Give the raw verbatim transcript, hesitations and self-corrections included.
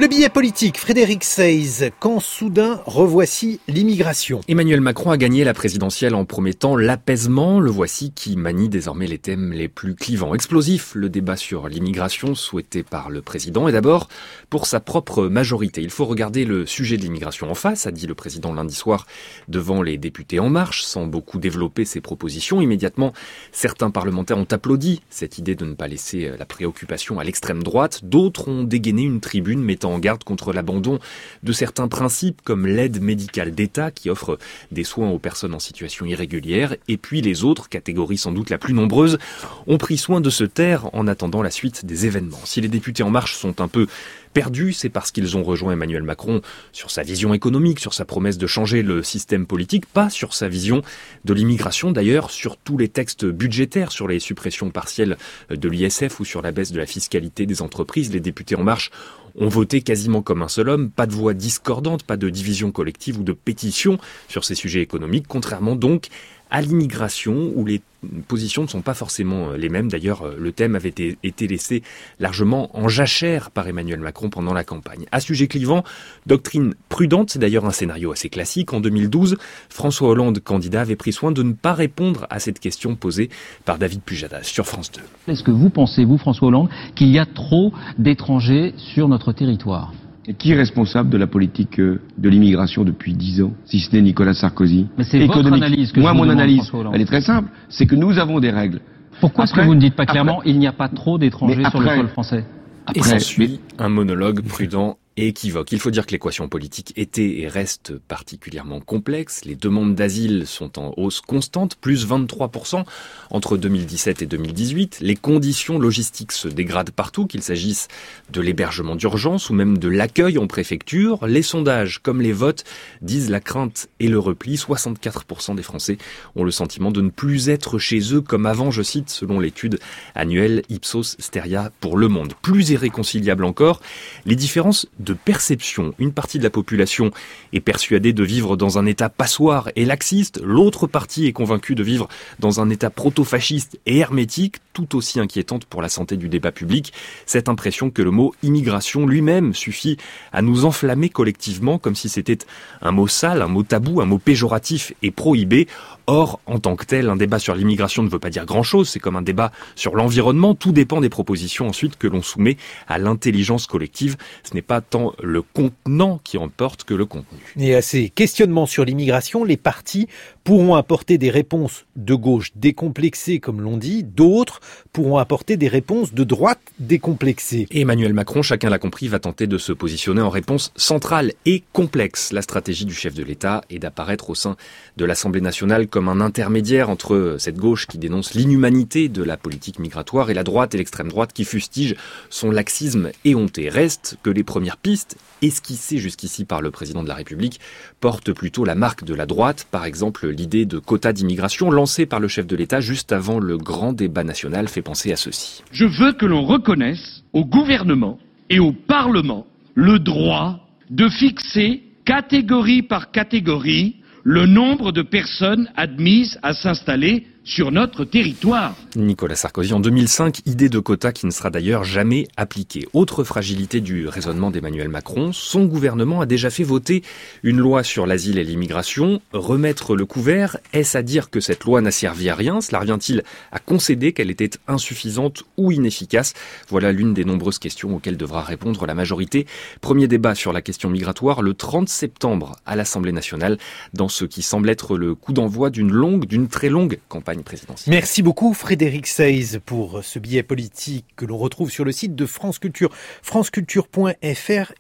Le billet politique, Frédéric Seyss, quand soudain revoici l'immigration. Emmanuel Macron a gagné la présidentielle en promettant l'apaisement. Le voici qui manie désormais les thèmes les plus clivants. Explosif, le débat sur l'immigration souhaité par le président. Et d'abord, pour sa propre majorité. Il faut regarder le sujet de l'immigration en face, a dit le président lundi soir devant les députés En Marche, sans beaucoup développer ses propositions. Immédiatement, certains parlementaires ont applaudi cette idée de ne pas laisser la préoccupation à l'extrême droite. D'autres ont dégainé une tribune mettant en garde contre l'abandon de certains principes comme l'aide médicale d'État qui offre des soins aux personnes en situation irrégulière. Et puis les autres, catégorie sans doute la plus nombreuse, ont pris soin de se taire en attendant la suite des événements. Si les députés En Marche sont un peu perdus, c'est parce qu'ils ont rejoint Emmanuel Macron sur sa vision économique, sur sa promesse de changer le système politique, pas sur sa vision de l'immigration. D'ailleurs, sur tous les textes budgétaires, sur les suppressions partielles de l'I S F ou sur la baisse de la fiscalité des entreprises, les députés En Marche ont voté quasiment comme un seul homme, pas de voix discordantes, pas de division collective ou de pétition sur ces sujets économiques, contrairement donc à l'immigration où les positions ne sont pas forcément les mêmes. D'ailleurs, le thème avait été, été laissé largement en jachère par Emmanuel Macron pendant la campagne. À sujet clivant, doctrine prudente, c'est d'ailleurs un scénario assez classique. En deux mille douze, François Hollande, candidat, avait pris soin de ne pas répondre à cette question posée par David Pujadas sur France deux. Est-ce que vous pensez, vous François Hollande, qu'il y a trop d'étrangers sur notre territoire ? Et qui est responsable de la politique de l'immigration depuis dix ans, si ce n'est Nicolas Sarkozy? Mais c'est votre analyse que Moi, je vous mon demande, analyse, François Hollande. elle est très simple. C'est que nous avons des règles. Pourquoi Après, est-ce que vous ne dites pas clairement après, il n'y a pas trop d'étrangers après, sur le sol français? Et s'ensuit un monologue prudent et équivoque. Il faut dire que l'équation politique était et reste particulièrement complexe. Les demandes d'asile sont en hausse constante, plus vingt-trois pour cent entre deux mille dix-sept et deux mille dix-huit. Les conditions logistiques se dégradent partout, qu'il s'agisse de l'hébergement d'urgence ou même de l'accueil en préfecture. Les sondages, comme les votes, disent la crainte et le repli. soixante-quatre pour cent des Français ont le sentiment de ne plus être chez eux comme avant, je cite, selon l'étude annuelle Ipsos Steria pour Le Monde. Plus irréconciliable encore, les différences de perception. Une partie de la population est persuadée de vivre dans un état passoire et laxiste. L'autre partie est convaincue de vivre dans un état proto-fasciste et hermétique, tout aussi inquiétante pour la santé du débat public. Cette impression que le mot immigration lui-même suffit à nous enflammer collectivement comme si c'était un mot sale, un mot tabou, un mot péjoratif et prohibé. Or, en tant que tel, un débat sur l'immigration ne veut pas dire grand-chose. C'est comme un débat sur l'environnement. Tout dépend des propositions ensuite que l'on soumet à l'intelligence collective. Ce n'est pas tant le contenant qui emporte que le contenu. Et à ces questionnements sur l'immigration, les partis pourront apporter des réponses de gauche décomplexées, comme l'on dit. D'autres pourront apporter des réponses de droite décomplexées. Et Emmanuel Macron, chacun l'a compris, va tenter de se positionner en réponse centrale et complexe. La stratégie du chef de l'État est d'apparaître au sein de l'Assemblée nationale comme un intermédiaire entre cette gauche qui dénonce l'inhumanité de la politique migratoire et la droite et l'extrême droite qui fustige son laxisme éhonté. Reste que les premières pistes, esquissées jusqu'ici par le président de la République, portent plutôt la marque de la droite. Par exemple, l'idée de quotas d'immigration lancée par le chef de l'État juste avant le grand débat national fait penser à ceci. Je veux que l'on reconnaisse au gouvernement et au Parlement le droit de fixer catégorie par catégorie le nombre de personnes admises à s'installer sur notre territoire. Nicolas Sarkozy en deux mille cinq, idée de quota qui ne sera d'ailleurs jamais appliquée. Autre fragilité du raisonnement d'Emmanuel Macron, son gouvernement a déjà fait voter une loi sur l'asile et l'immigration. Remettre le couvert, est-ce à dire que cette loi n'a servi à rien? Cela revient-il à concéder qu'elle était insuffisante ou inefficace? Voilà l'une des nombreuses questions auxquelles devra répondre la majorité. Premier débat sur la question migratoire le trente septembre à l'Assemblée nationale, dans ce qui semble être le coup d'envoi d'une longue, d'une très longue campagne présidentielle. Merci beaucoup Frédéric Seyss pour ce billet politique que l'on retrouve sur le site de France Culture, franceculture point f r